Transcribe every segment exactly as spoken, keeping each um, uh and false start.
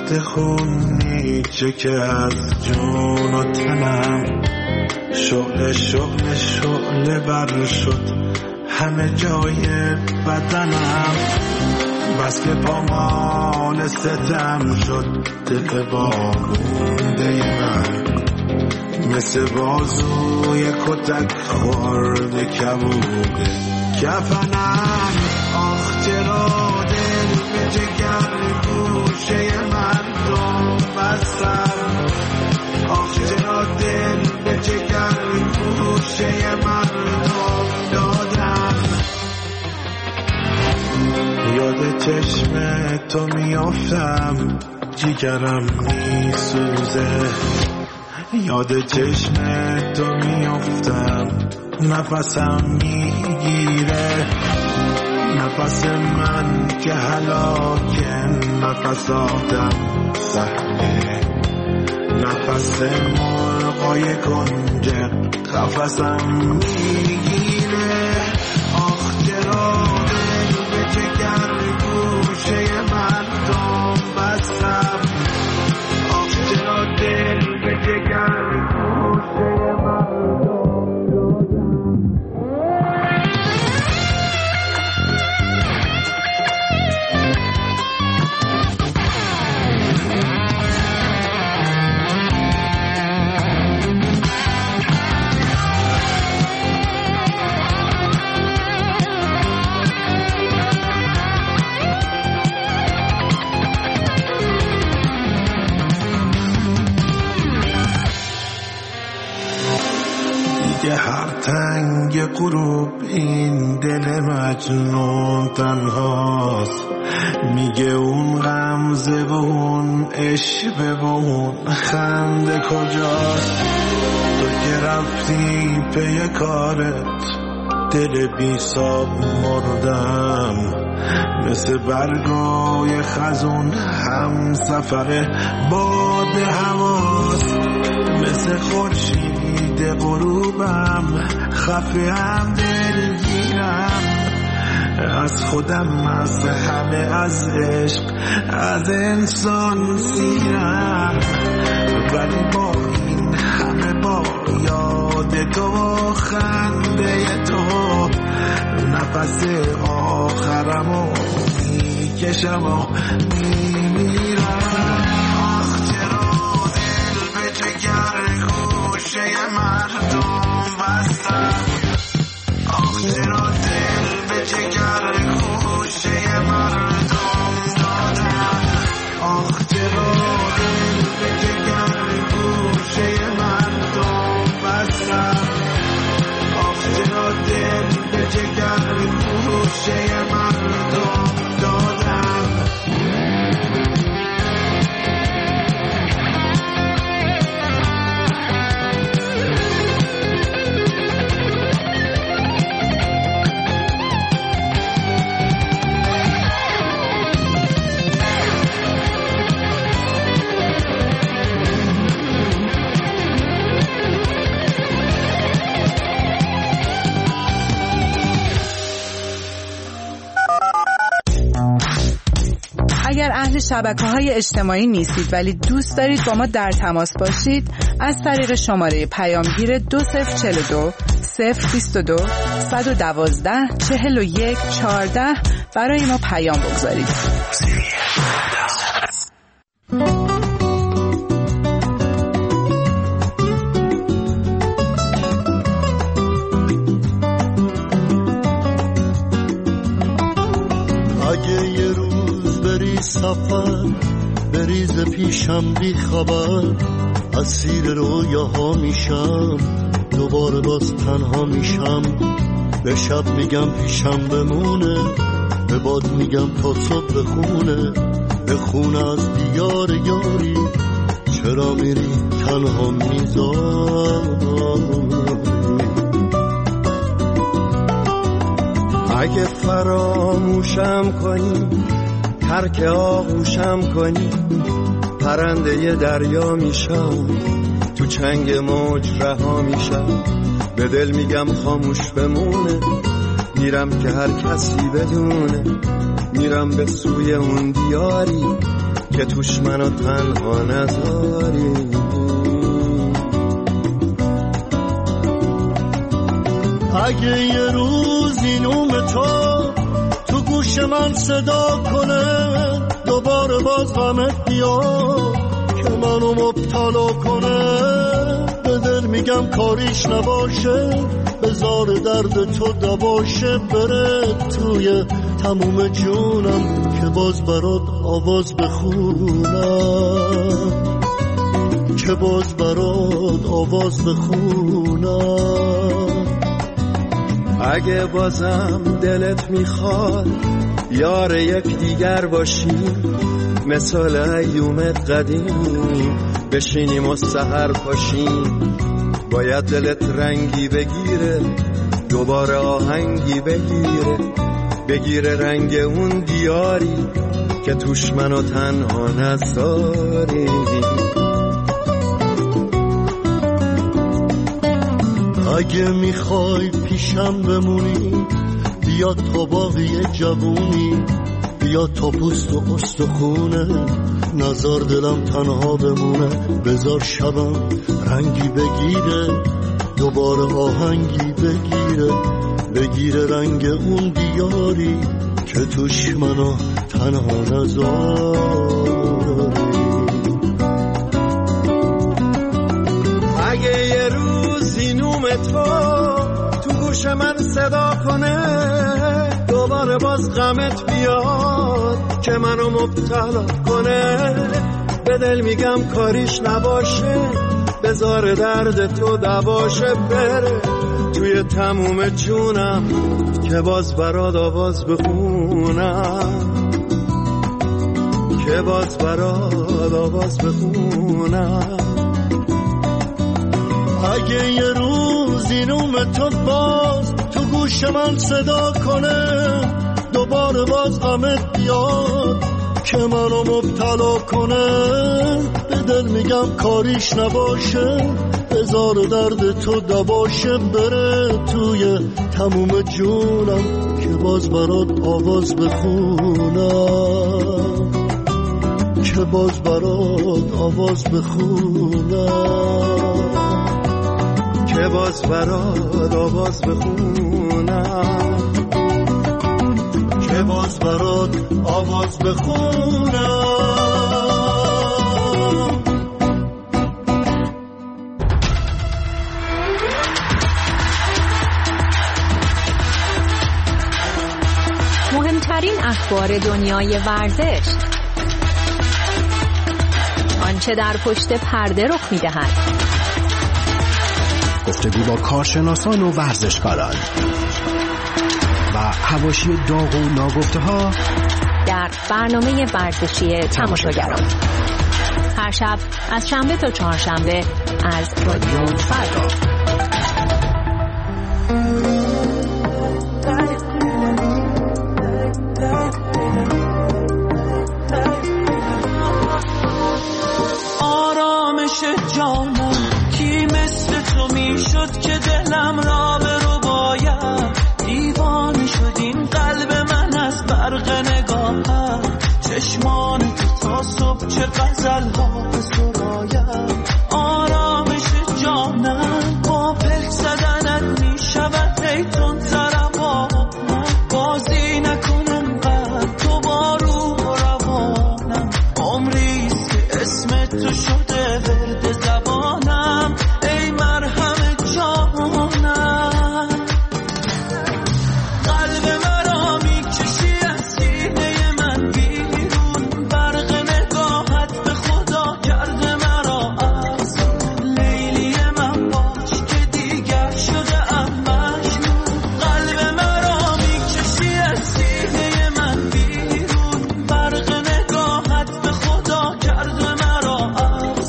رفته خونی چه که از جون و تنم، شعله شعله شعله بر شد همه جای بدنم، بس که پامال ستم شد دل بامونده من، مثل بازوی کتک خورده کبوده کفنم. آخ چرا دل به جگر گوشه مردم بستم، آخ چرا دل به جگر گوشه مردم دادم. یاد چشم تو میافتم جیگرم میسوزه، یاد چشم تو میافتم نفسم میگیره، نفس من که هلاکه نفس آدم سهله، نفس مرغای کنجه قفسم میگیره. آخ چرا دل به جگر گوشه مردم بستم، آخ چرا دل به جگر گوشه مردم هر تنگ غروب این دل مجنون تنهاست، میگه اون غمزه و اون عشق و اون خنده کجاست. تو که رفتی پی کارت دل بی ساب مردم، مثل برگای خزون هم سفر باد هواست، مثل خورشید غروبم خفه هم دلگیرم، از خودم از همه از عشق از انسان سیرم، ولی با این همه با یاد تو خنده تو نفس آخرمو میکشم و میمیرم. آخ چرا دل به جگر گوشه مردم بستم، آخ چرا دل به جگر گوشه مردم دادم، آخ چرا دل به جگر گوشه مردم بستم، آخ چرا دل به جگر گوشه مردم دادم. اگر اهل شبکه‌های اجتماعی نیستید ولی دوست دارید با ما در تماس باشید، از طریق شماره پیامگیر دو صفر چهل و دو صفر بیست و دو صد و دوازده چهل و یک چهارده برای ما پیام بگذارید. اگه یه روز بری سفر بریز پیشم بی خبر، اسیر رویاها میشم دوباره باز تنها میشم، به شب میگم پیشم بمونه، به باد میگم تا صبح بخونه، بخونه از دیار یاری چرا میری تنها میذاری. اگه فراموشم کنی ترک آغوشم کنی، پرنده ی دریا میشم تو چنگ موج رها میشم، به دل میگم خاموش بمونه، میرم که هر کسی بدونه، میرم به سوی اون دیاری که توش منو تنها نذاری. اگه یه روزی نوم تو تو گوش من صدا کنه، دوباره باز غمت بیاد که منو مبتلا کنه، به دل میگم کاریش نباشه، بذار درد تو دواشه، بره توی تموم جونم که باز برات آواز بخونم، که باز برات آواز بخونم. اگه بازم دلت میخواد یار یک دیگر باشیم، مثال ایوم قدیم بشینیم و سحر پاشیم، باید دلت رنگی بگیره، دوباره آهنگی بگیره، بگیره رنگ اون دیاری که توش منو تنها نذاری. اگه میخوای پیشم بمونی، بیا تا باقی جوونی، بیا تا پوست و استخونه، نزار دلم تنها بمونه، بذار شبم رنگی بگیره، دوباره آهنگی بگیره، بگیره رنگ اون دیاری که توش منو تنها نذاری. اگه یه روزی نوم تو تو گوش من صدا کنه، دوباره باز غمت بیاد که منو مبتلا کنه، به دل میگم کاریش نباشه، بذار درد تو دواشه، بره توی تموم جونم که باز برات آواز بخونم، که باز برات آواز بخونم. اگه یه روزی نوم تو باز تو گوش من صدا کنه، دوباره باز غمت بیاد که منو مبتلا کنه، به دل میگم کاریش نباشه، بذار درد تو دواشه، بره توی تموم جونم که باز برات آواز بخونم، که باز برات آواز بخونم، که باز برات آواز بخونم، که باز برات آواز بخونم. مهمترین اخبار دنیای ورزش، آنچه در پشت پرده رخ می‌دهد، گفتگو با کارشناسان و ورزشکاران و حواشی داغ و ناگفته‌ها در برنامه ورزشی تماشاگران، هر شب از شنبه تا چهارشنبه از رادیو فردا. آرامش جانم کی مثل تو میشد که دلم را به رو باید، دیوانه شد این قلب من از برق نگاهم، چشمان تو تا صبح چه غزل ها سرایم. آرامش جانم با پلک زدنت میشود هیتون تربانم، بازی نکنم قد تو با روح و روانم، عمریست که اسم تو شده ورد زبانم، ای مرهم جانم. قلب مرا میکشی از سینه من بیرون، برق نگاهت به خدا کرده مرا افسون، لیلی من باش که دیگر شده ام مجنون. قلب مرا میکشی از سینه من بیرون، برق نگاهت به خدا کرده مرا افسون.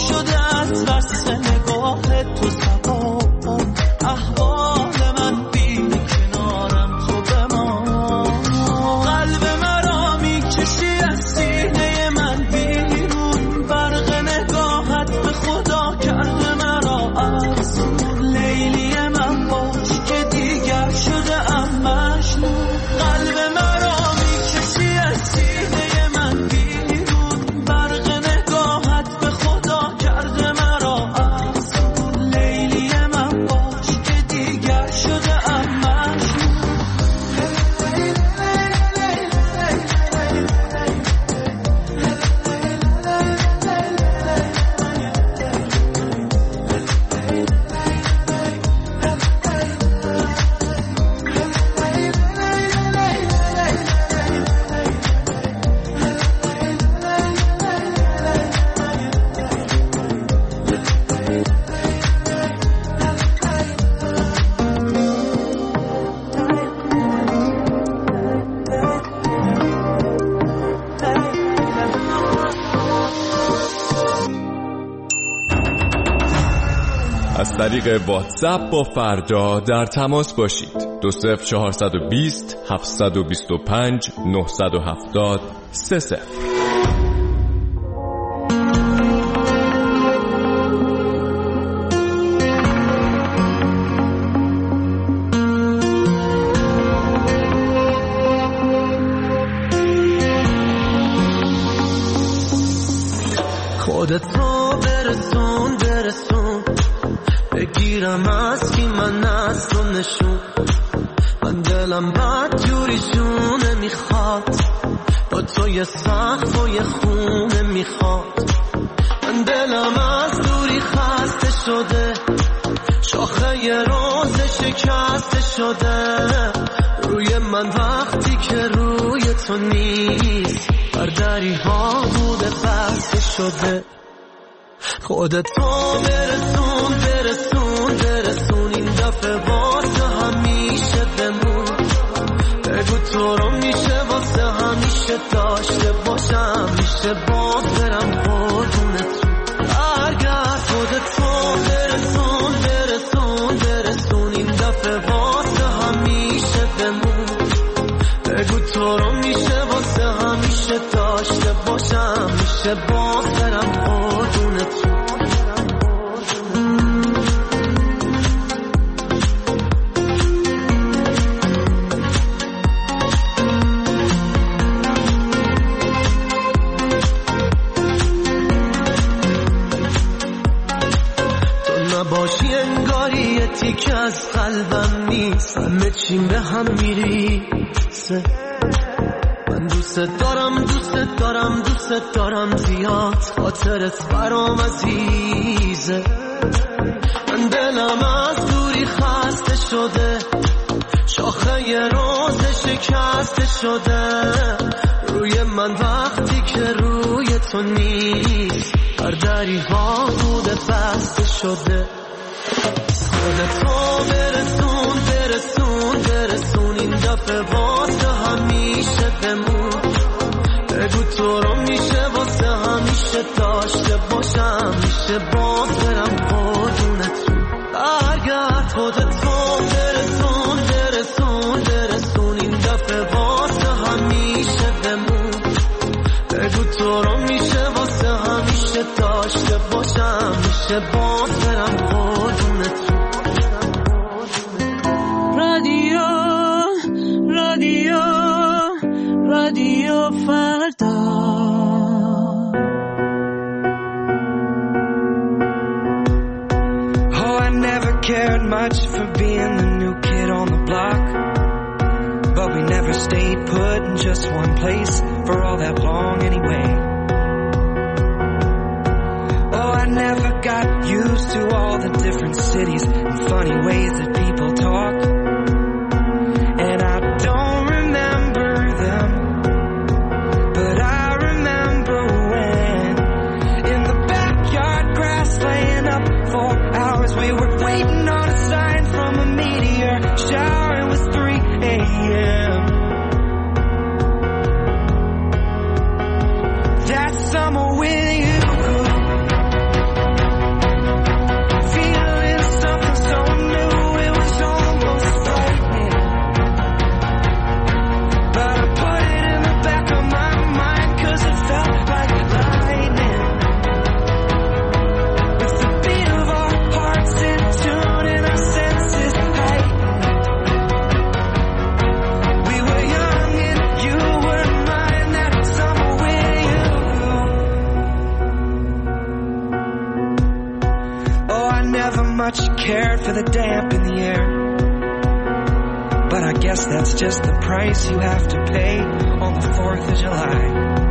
شده از بس نگاه تو سبابم احوال من بینی کنارم تو بمان قلب مرا میکشی از سینه من بیرون برق نگاهت به خدا کرده مرا از لیلی من باش که دیگر شده ام مجنون قلب مرا میکشی از سینه من بیرون برق نگاهت به خدا کرده مرا از لیلی من باش که دیگر شده ام مجنون از طریق واتساپ با فردا در تماس باشید. دو صفر چهارصد و بیست هفتصد و بیست و پنج نهصد و هفتاد سه صفر. خودت رو برسون برسون بگیرم از کی من از تو نشون من دلم بد جوریشونه میخواد با تو یه سخت و یه خونه میخواد من دلم از دوری خسته شده شاخه یه روز شکسته شده روی من وقتی که روی تو نیست بردری ها بوده بسته شده خودت رو برسون برسون برسون این دفعه واسه همیشه بمون بگو تو رو میشه واسه همیشه داشته باشم میشه باز برم قربونت برگرد خودت رو برسون برسون برسون این دفعه واسه همیشه بمون بگو تو رو میشه واسه همیشه داشته باشم میشه باز برم قربونت باشی انگاری یه تیکه از قلبم نیست همه چیم به هم میریسه من دوست دارم دوست دارم دوست دارم زیاد خاطرت برام عزیزه من دلم از دوری خسته شده شاخه یه روز شکسته شده روی من وقتی که روی تو نیست بردری ها بوده بسته شده خودت رو برسون برسون برسون این دفعه واسه همیشه بمون بگو تو رو میشه واسه همیشه داشته باشم میشه باز برم قربونت برگرد خودت رو برسون برسون برسون این دفعه واسه همیشه بمون بگو تو رو میشه واسه همیشه داشته باشم میشه باز برم قربونت رادیو رادیو رادیو فردا Oh, I never cared much for being the new kid on the block, but we never stayed put in just one place for all that long anyway. Oh, I never got used to all the different cities and funny ways that people talk, and I don't remember them, but I remember when in the backyard grass laying up for hours we were waiting on a sign from a meteor shower. It was three a.m. That summer with you, much you cared for the damp in the air. But I guess that's just the price you have to pay on the fourth of July.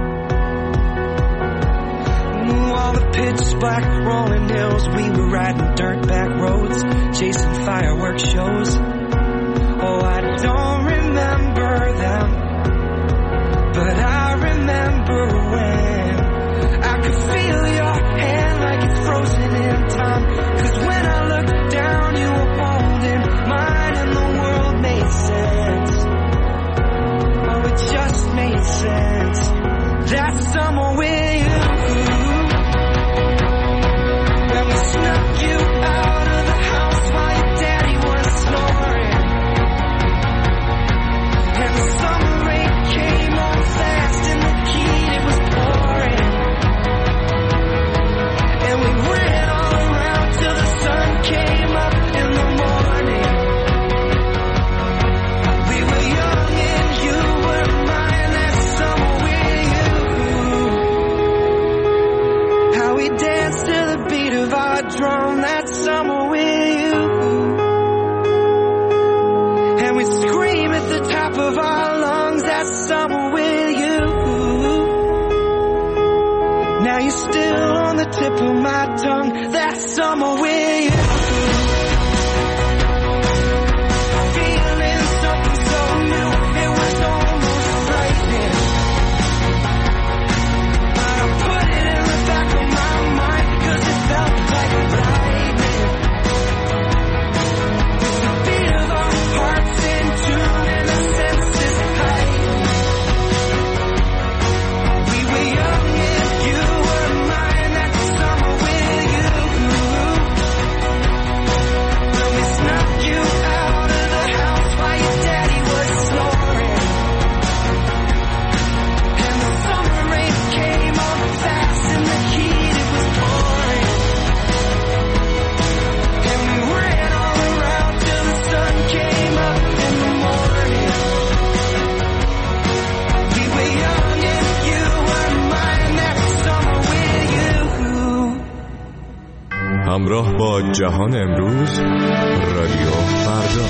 Ooh, all the pitch black rolling hills, we were riding dirt back roads, chasing fireworks shows. Oh, I don't remember them, but I remember when I could feel your hand like it's frozen in time. Cause when I looked down, you were holding mine and the world made sense. Oh, it just made sense. That summer with you, when we snuck you out of the house while your daddy was snoring. And the summer rain came on fast and the heat, it was pouring. And we ran all around till the sun came up in the morning. We were young and you were mine that summer with you. How we danced to the beat of our drum that summer with you. And we scream at the top of our lungs that summer with you. Now you're still on the tip of my tongue that summer with you. Feeling something so new, it was almost frightening. But I put it in the back of my mind, cause it felt like lightning. The beat of our hearts in tune and the senses heightened. We were young and you were mine that summer with you. When we snuck you out of the house while your daddy was snoring. And the summer rain came on fast and the heat, it was pouring. And we ran all around till the sun came up in the morning. We were young and you were mine that summer with you. همراه با جهان امروز، رادیو فردا.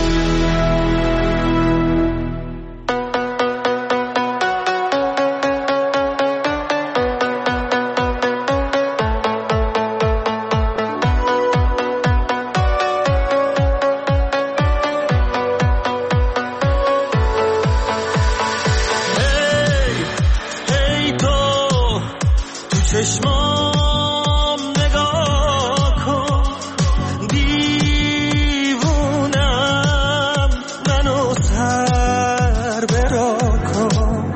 ای تو تو چشمام نگاه کن، دیوونم منو سر برا کن.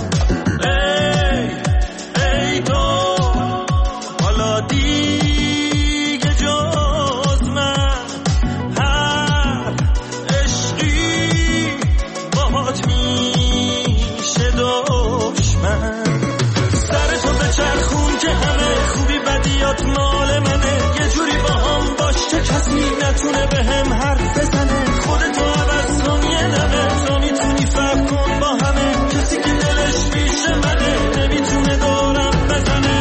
ای ای تو حالا دیگه جز من هر عشقی باهات میشه دشمن. سر تو به چرخون که همه خوبی بدیات مال منه، یه جوری با هم باش که کسی نتونه به هم حرف بزنه. خودتو عوض کن یه دمه، تو میتونی فرق کن با همه. کسی که دلش پیش منه نمیتونه دورم بزنه.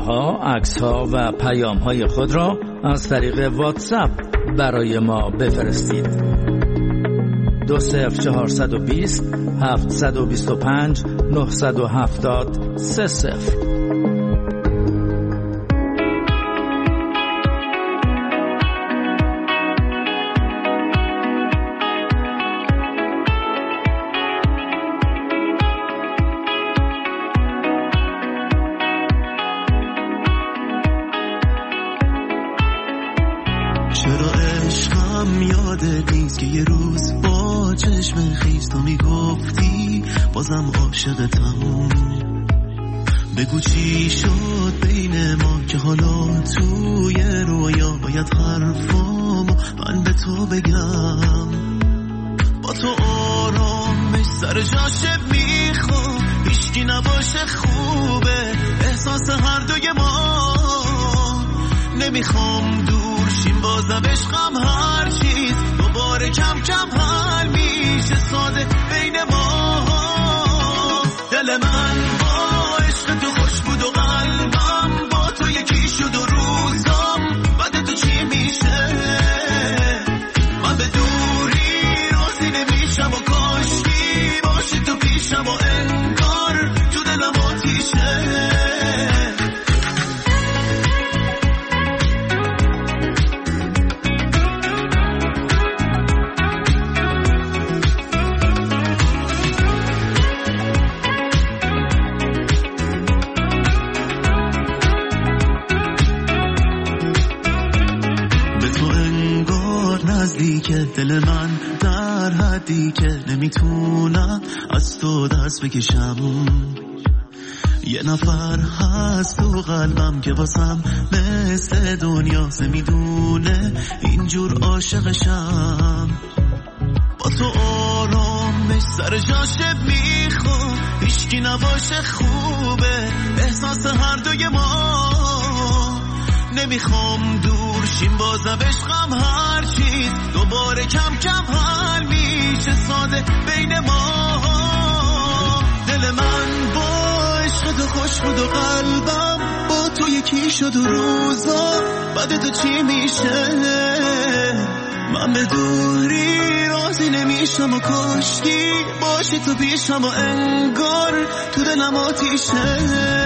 ها، عکس ها و پیام های خود را از طریق واتساپ برای ما بفرستید. دو صفر چهارصد و بیست هفتصد و بیست و پنج نهصد و هفتاد سه صفر. چرا عشقم یادت نیست که یه روز با چشم خیز تو میگفتی بازم عاشقتم. بگو چی شد بین ما که حالا توی رویا باید حرفامو من به تو بگم. با تو آرامش سر جاشه میخوام، هیچکی نباشه خوبه احساس هر دوی ما. نمیخوام دور شیم بازم عشقم هر چیز دوباره کم کم حل میشه ساده بین ما. دل من با عشق تو خوش بود و قلبم با تو یکی شد و روزم بعد تو چی میشه. من به دوری راضی نمیشم و کاشکی باشی تو پیشم و انگار تو دلم آتیشه. که دل من در حدی که نمیتونم از تو دست بکشم. یه نفر هست تو قلبم که واسم مثل دنیا میدونه اینجور عاشقشم. با تو آرامش سر جاشه میخوام، هیچکی نباشه خوبه احساس هر دوی ما. نمیخوام دور شیم بازم عشقم هر چیز دوباره کم کم حل میشه ساده بین ما. دل من با عشق تو خوش بود و قلبم با تو یکی شد و روزا بعد تو چی میشه. من به دوری راضی نمیشم و کاشکی باشی تو پیشم و انگار تو دلم آتیشه.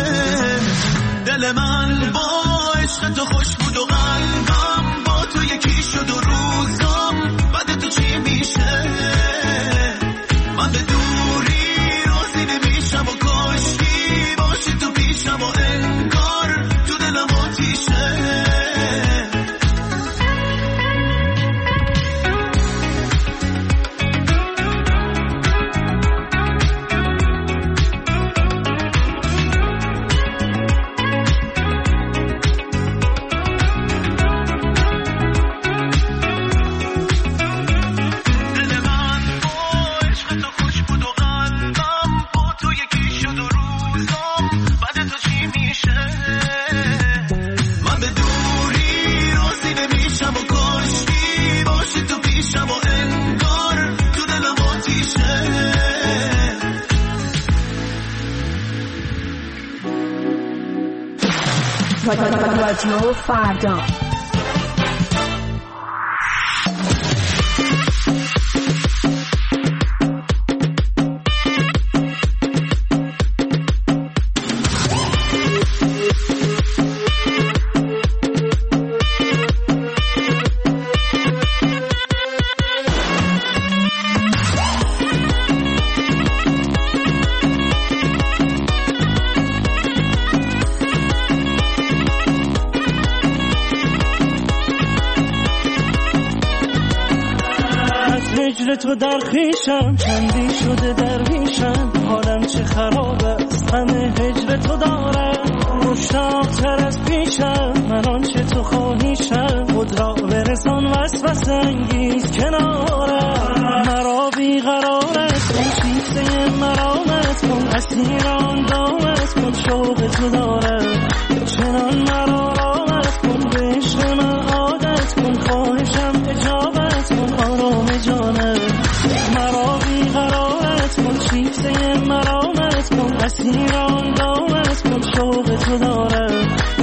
دل من با عشق تو خوش بود و قلبم با تو یکی شد و روزم بعد تو چی میشه. من به دوری راضی نمیشم و کاشکی باشی تو پیشم و انگار تو دلم آتیشه. رادیو فردا. تو در خیشم چندی شده درویشم، حالم چه خراب است همه هجر تو دارم. مشتاق‌تر از پیشم من آنچه تو خواهیشم، خود را برسان وسوسه انگیز کنارم. مرا بیقرارت کن شیفته مرامت کن، اسیر آن دامت کن شوق تو دارم. چنان مرا رامت کن به عشق من عادت کن، خواهشم اجابت کن آرام جانم. مرا بیقرارت کن شیفته مرامت کن، اسیر آن دامت کن شوق تو دارم.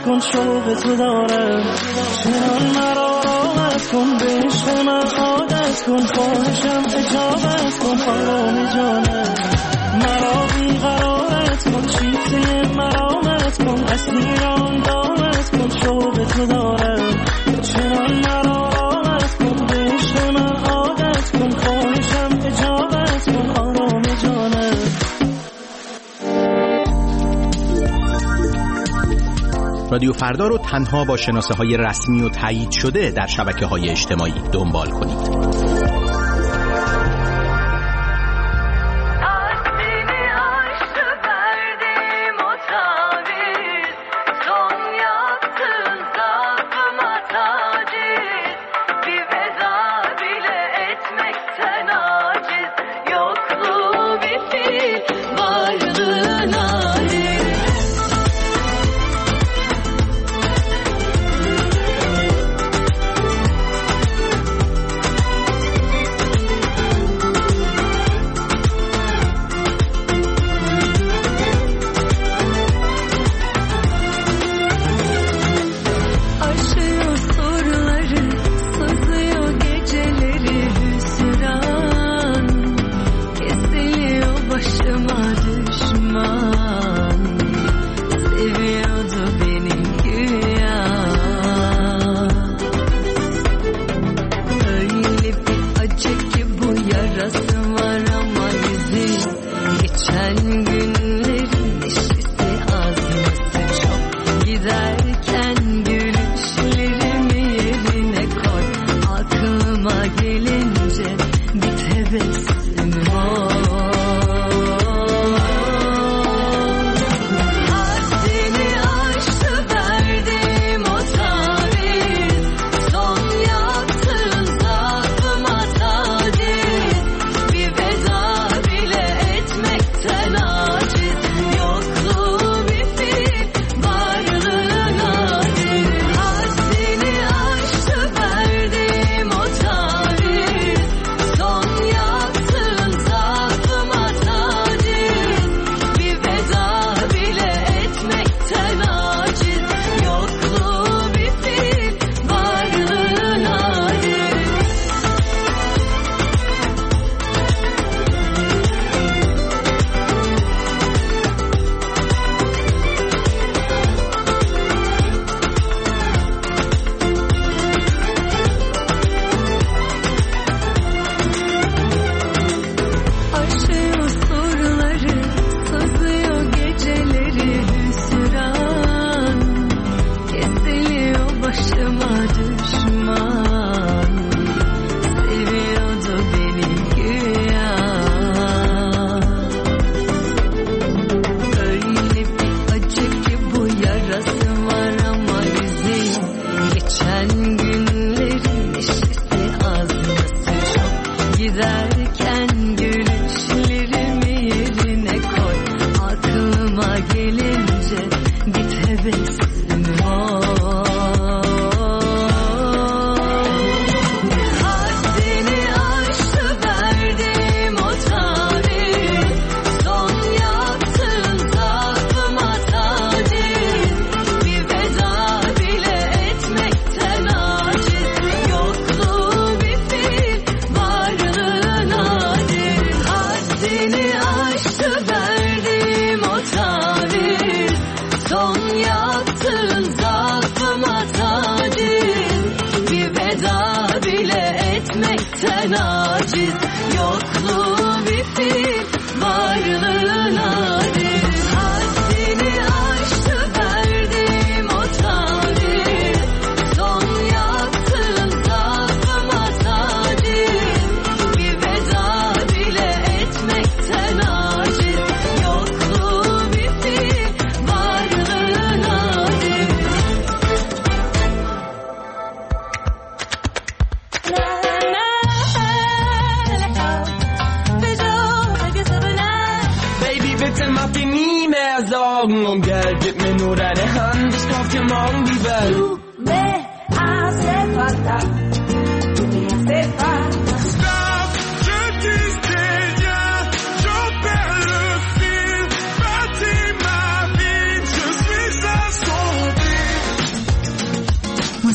کن شوق تو دارم چنان مرا راحت کن به عشق من عادت کن خواهشم اجابت کن آرام جانم مرا بیقرارت کن چیزی مرامت کن اسیران دامت کن شوق تو دارم چنان مرا راحت کن به عشق من عادت کن خواهشم اجابت کن آرام جانم. رادیو فردا رو تنها با شناسه های رسمی و تایید شده در شبکه های اجتماعی دنبال کنید.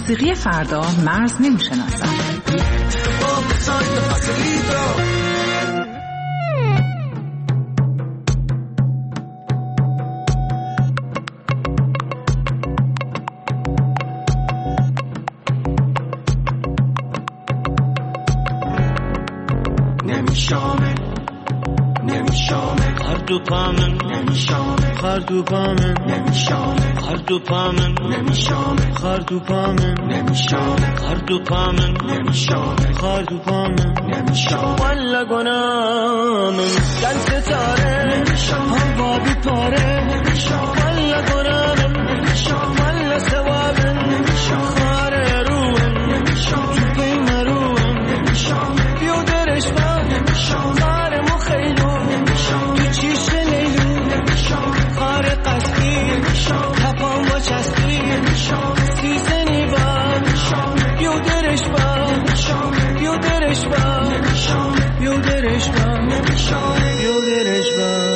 موسیقی فردا مرز نمی‌شناسد. نمیشامه نمیشامه خردو پامن نمیشامه خردو پامن نمیشامه خردو پامن نمیشامه خردو پامن نمیشامه خردو پامن نمیشامه خردو پامن نمیشامه ولا گنامن دل ستاره نمیشامه هوا بیپاره نمیشامه ولا گنامن نمیشامه ولا ثوابن نمیشامه خاره روحن نمیشامه تو بین روحن نمیشامه بیودرش با نمیشامه خاره مخیلو نمیشامه تو چیش لیلو نمیشامه خاره قصدی نمیشامه تپان با چستی نمیشامه سیزنی با نمیشامه بیودرش با نمیشامه بیودرش با نمیشامه بیودرش با نمیشامه بیودرش با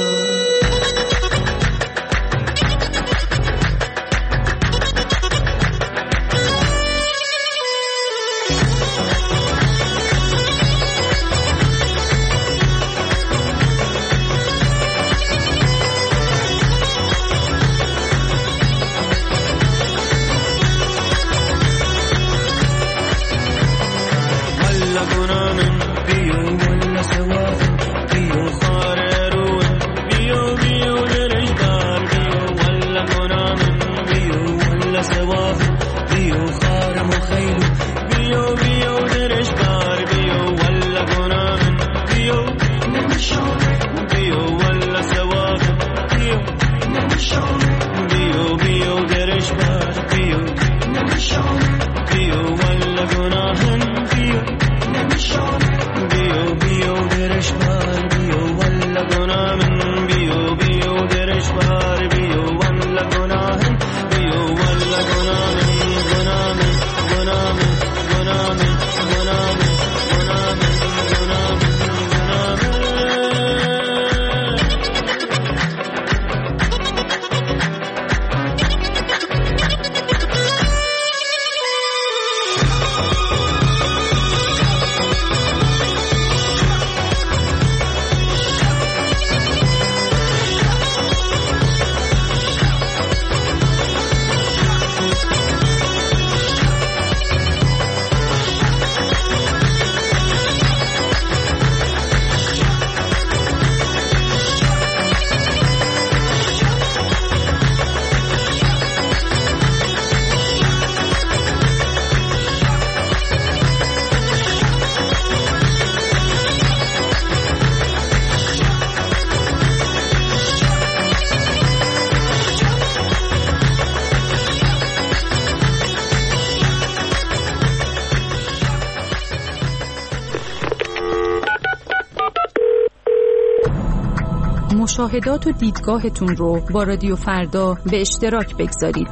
مشاهدات و دیدگاهتون رو با رادیو فردا به اشتراک بگذارید.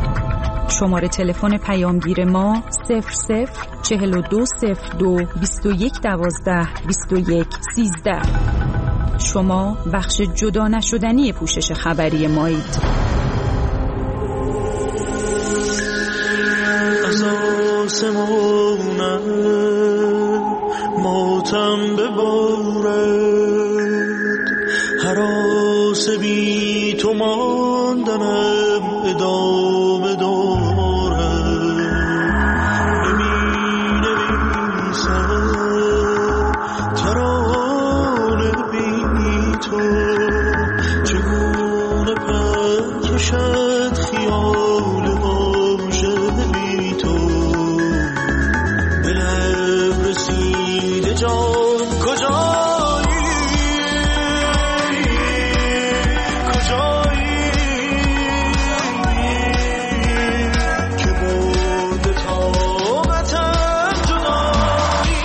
شماره تلفن پیامگیر ما صفر صفر چهل و دو صفر دو بیست و یک دوازده بیست و یک سیزده. شما بخش جدا نشدنی پوشش خبری مایید. از آسمانم ماتم ببارد، هراس بی تو ماندنم ادامه دارد. نمی نویسم ترانه بی تو، چگونه پر کشد خیال عاشق بی تو. به لب رسیده جان کجایی، کجایی که برده طاقتم جدایی.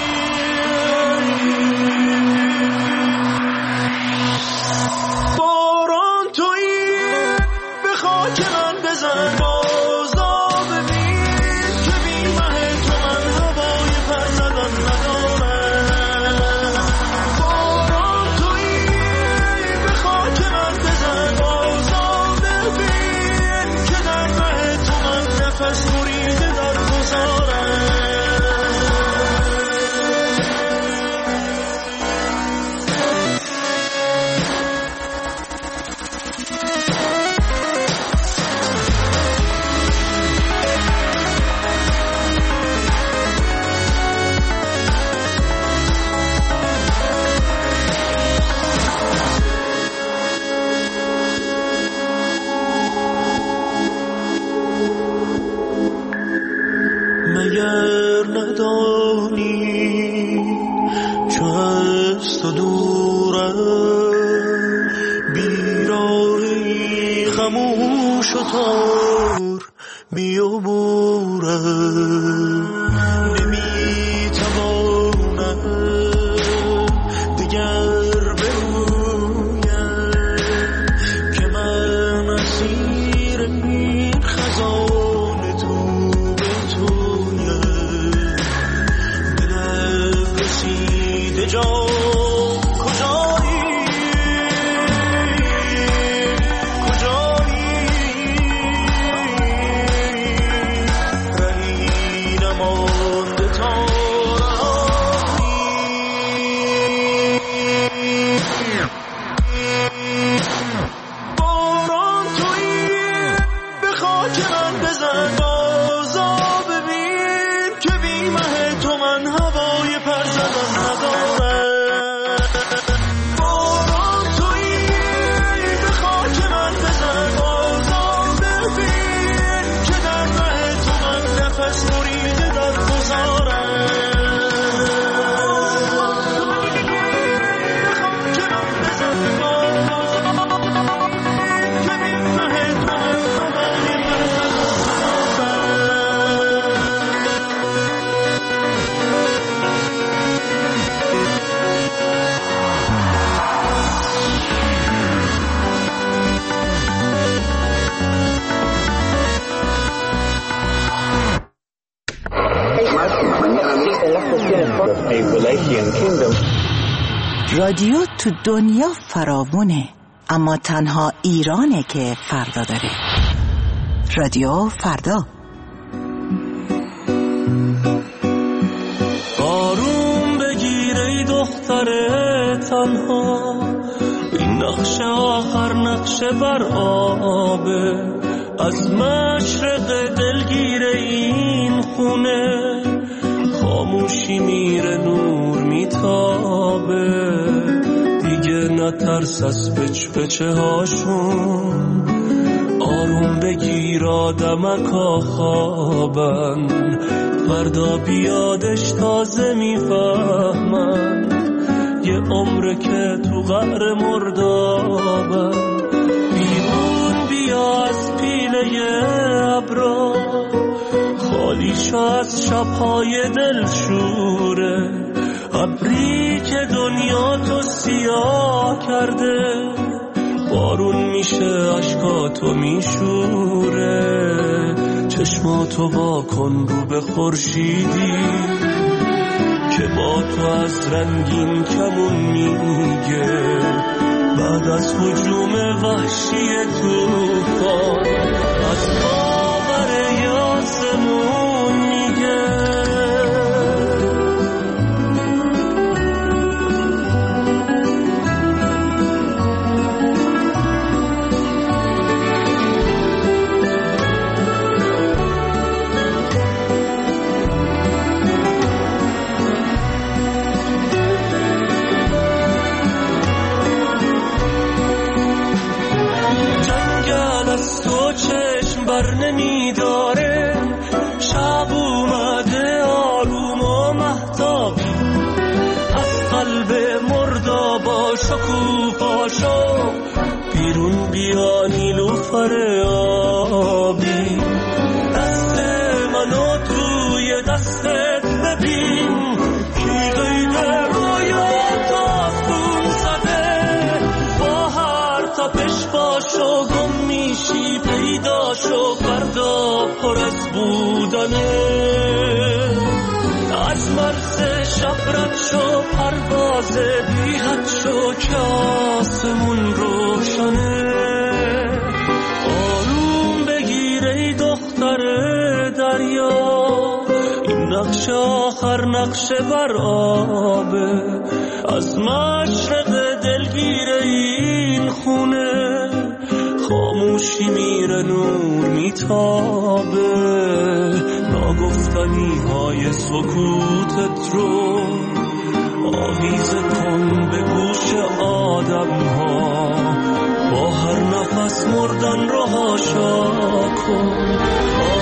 باران تویی به خاک من بزن، بازا ببین که بی مه تو من هوای پر زدن ندارم. باران تویی به خاک من بزن، بازا ببین که در مه تو من نفس بریده دارم. بیامورم نمیتوانم دیگر بگویم که من اسیر این خزان تو به تویم دلم رسیده جان رادیو تو دنیا فراوونه، اما تنها ایرانه که فردا داره. رادیو فردا. آروم بگیر ای دختر تنها، این نقش آخر نقش بر آبه، از مشرق دلگیر این خونه خاموشی میره نور میتابه، دیگه نترس از پچ پچه هاشون، آروم بگیر آدمکا خوابن، فردا بیادش تازه میفهمن، یه عمره که تو قعر مردابن، بیرون بیا از پیله ابرا، خالی شو از شبهای دلشوره، ابری که دنیا تو سیاه کرده، بارون میشه اشکاتو میشوره، چشماتو وا کن رو به خورشیدی که با تو از رنگین کمون میگه، بعد از هجوم وحشی طوفان از باور یاسمون میگه. بر نمیداره، شب اومده آروم و مهتابی، از قلب مردابا شکوفاشو بیرون بیا نیلوفر آبی، دست منو توی دستت ببین، کی قید رویات آسون زده، با هر تپش باشو گم میشی، پیدا شو فردا پر از بودنه، از مرز شب رد شو پرواز بی حد شو که آسمون روشنه، آروم بگیر ای دختر دریا، این نقش آخر نقش بر آبه، از مشرق دلگیر این خونه خاموشی میره نور میتابه، ناگفتنی های سکوتت رو آویزه کن به گوش آدم ها، با هر نفس مردن رو هاشا کن.